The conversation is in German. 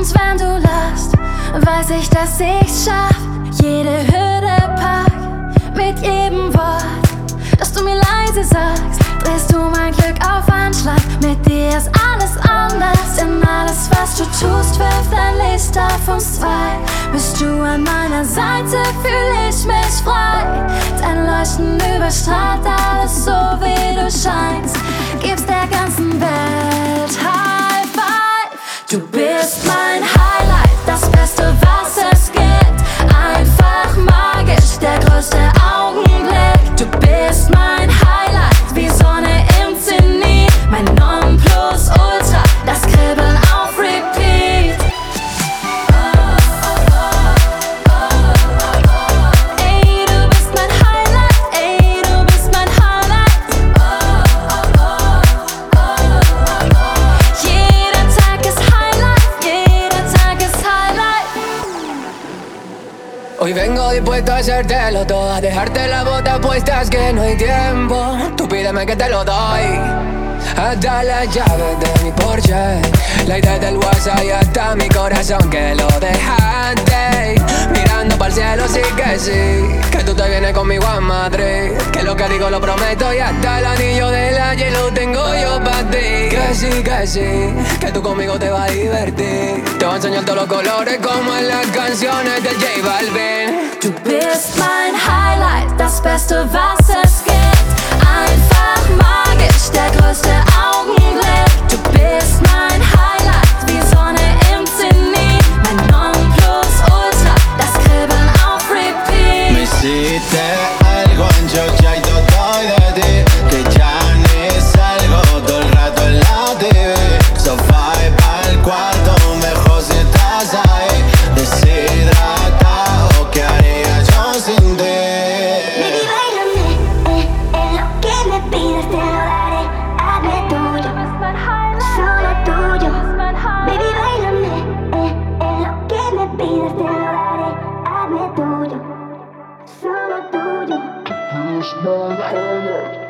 Und wenn du lachst, weiß ich, dass ich's schaff. Jede Hürde pack, mit jedem Wort, dass du mir leise sagst, drehst du mein Glück auf Anschlag. Mit dir ist alles anders, denn alles, was du tust, wirft ein Licht auf uns zwei. Bist du an meiner Seite, fühl ich mich frei. Dein Leuchten überstrahlt alles, so wie du scheinst. Gibst der ganzen Welt High Five. Du bist mein Highlight, das Beste, was es gibt. Einfach magisch, der größte Augenblick. Du bist mein Highlight, wie Sonne im Zenit. Mein Nonplusultra, das Kribbeln auf Repeat. Ey, du bist mein Highlight, ey, du bist mein Highlight. Jeder Tag ist Highlight, jeder Tag ist Highlight. Hoy vengo dispuesto a hacértelo todo, a dejarte la bota puesta, es que no hay tiempo. Tú pídeme que te lo doy, hasta las llaves de mi Porsche, la idea del WhatsApp y hasta mi corazón que lo dejaste. Mirando para el cielo, sí que sí, que tú te vienes conmigo a Madrid. Que lo que digo lo prometo y hasta el anillo de la lo tengo yo para ti. Que sí, que tú conmigo te vas a divertir. Te voy a enseñar todos los colores como en las canciones de J Balvin. Du bist mein Highlight, das Beste, was es gibt. Einfach magisch, der größte Augenblick. Du bist mein Highlight, wie Sonne im Zenit. Mein Nonplusultra, das Kribbeln auf Repeat. Me hiciste algo anchocha y todo de ti, que ya ni salgo todo el rato en la TV. Sofá y pa'l cuarto, mejor si estás ahí. Deshidratado, ¿qué haría yo sin ti? Baby, báilame, lo que me pides te lo daré. Hazme tuyo, solo tuyo. Baby, báilame, lo que me pides te lo daré. Hazme tuyo, solo tuyo. Here's my highlight.